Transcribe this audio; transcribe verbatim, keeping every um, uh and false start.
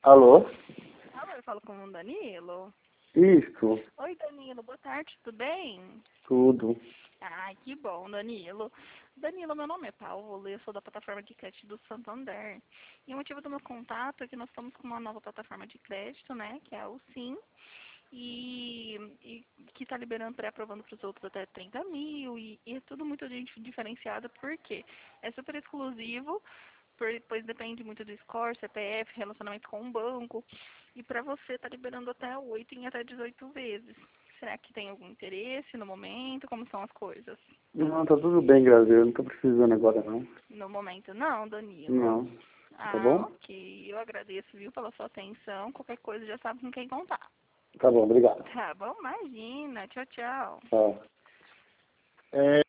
Alô? Alô, eu falo com o Danilo? Isso, Oi, Danilo, boa tarde, tudo bem? tudo. Ai, que bom, Danilo. Danilo, meu nome é Paulo, eu sou da plataforma de crédito do Santander. E o motivo do meu contato é que nós estamos com uma nova plataforma de crédito, né, que é o Sim, e, e que está liberando, pré-aprovando para os outros até trinta mil, e, e é tudo muito gente diferenciado, porque é super exclusivo, por- pois depende muito do score, C P F, relacionamento com o banco, e para você está liberando até oito em até dezoito vezes. Será que tem algum interesse no momento? Como são as coisas? Não, tá tudo bem, graças a Deus. Não tô precisando agora, não. No momento não, Danilo. Não. Tá Ah, bom? ok. Eu agradeço, viu, pela sua atenção. Qualquer coisa já sabe com quem contar. Tá bom, obrigado. Tá bom? Imagina. Tchau, tchau. Tchau. É...